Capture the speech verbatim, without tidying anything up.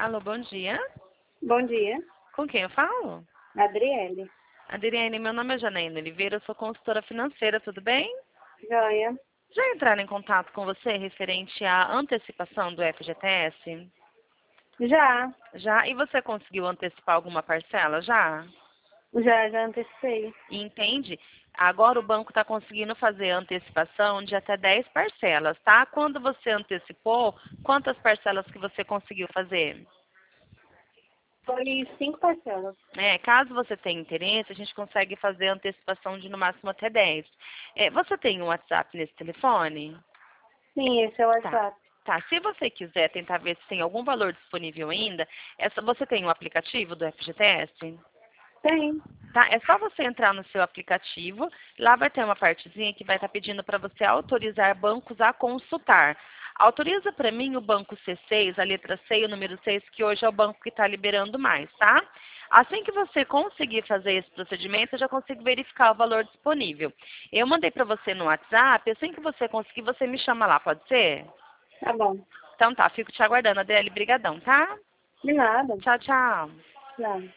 Alô, bom dia. Bom dia, Com quem eu falo? Adriele. Adriane, meu nome é Janaína Oliveira, eu sou consultora financeira, tudo bem? Joia. Já entraram em contato com você referente à antecipação do F G T S? Já, Já? E você conseguiu antecipar alguma parcela? Já? já, já antecipei. Entende? Agora o banco está conseguindo fazer antecipação de até dez parcelas, tá? Quando você antecipou, quantas parcelas que você conseguiu fazer? Foi cinco parcelas. É, caso você tenha interesse, a gente consegue fazer antecipação de no máximo até dez. É, você tem um WhatsApp nesse telefone? Sim, esse é o Tá. WhatsApp. Tá, se você quiser tentar ver se tem algum valor disponível ainda, é só- você tem um aplicativo do F G T S? Tem. Tá? É só você entrar no seu aplicativo, lá vai ter uma partezinha que vai estar pedindo para você autorizar bancos a consultar. Autoriza para mim o banco C seis, a letra C e o número seis, que hoje é o banco que está liberando mais, tá? Assim que você conseguir fazer esse procedimento, eu já consigo verificar o valor disponível. Eu mandei para você no WhatsApp, assim que você conseguir, você me chama lá, pode ser? Tá bom. Então tá, fico te aguardando, Adele. Brigadão, tá? De nada. Tchau, tchau. Nada.